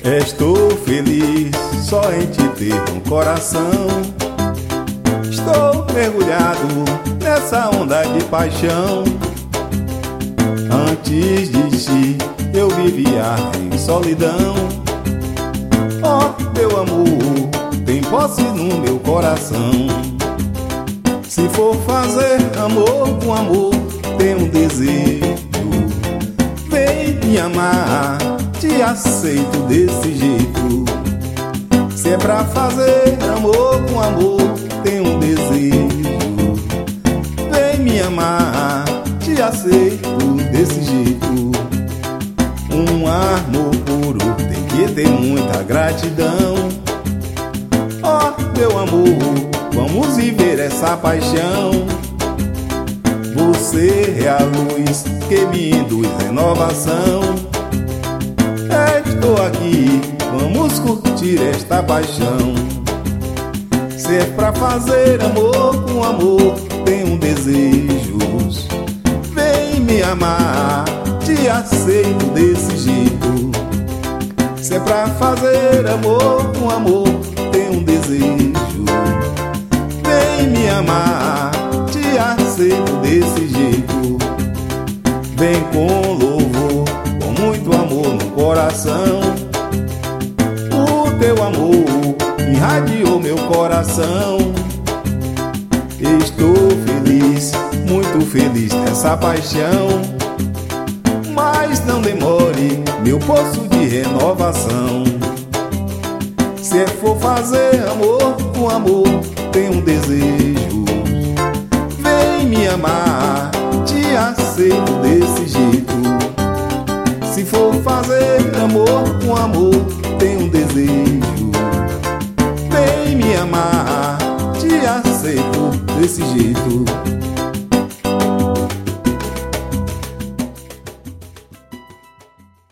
Estou feliz só em te ter no coração. Estou mergulhado nessa onda de paixão. Antes de ti eu vivia em solidão. Oh, meu amor, tem posse no meu coração. Se for fazer amor com amor, tenho um desejo. Vem me amar, te aceito desse jeito. Se é pra fazer amor com amor, tenho um desejo. Vem me amar, te aceito desse jeito. Um amor puro tem que ter muita gratidão. Oh, meu amor, vamos viver essa paixão. Você é a luz que me induz a inovação. Estou aqui, vamos curtir esta paixão. Se é pra fazer amor com amor, tenho desejos. Vem me amar, te aceito desse jeito. Se é pra fazer amor com amor, tenho desejo. Vem me amar, te aceito desse jeito. Vem com louvor, com muito amor no coração. O teu amor irradiou meu coração. Estou feliz, muito feliz nessa paixão. Mas não demore, meu poço de renovação. Se for fazer amor com amor, tenho um desejo. Vem me amar, te aceito desse jeito. Se for fazer amor com amor, tenho um desejo. Vem me amar, te aceito desse jeito.